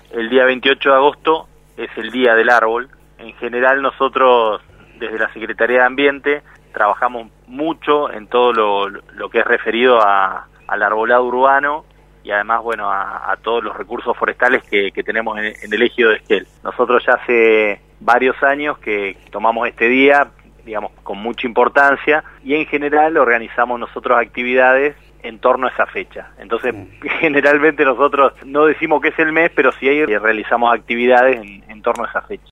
el día 28 de agosto es el Día del Árbol. En general nosotros desde la Secretaría de Ambiente trabajamos mucho en todo lo que es referido al arbolado urbano y además, bueno, a todos los recursos forestales que tenemos en el ejido de Esquel. Nosotros ya hace varios años que tomamos este día, digamos, con mucha importancia, y en general organizamos nosotros actividades en torno a esa fecha. Entonces, generalmente nosotros no decimos que es el mes, pero sí ahí realizamos actividades en torno a esa fecha.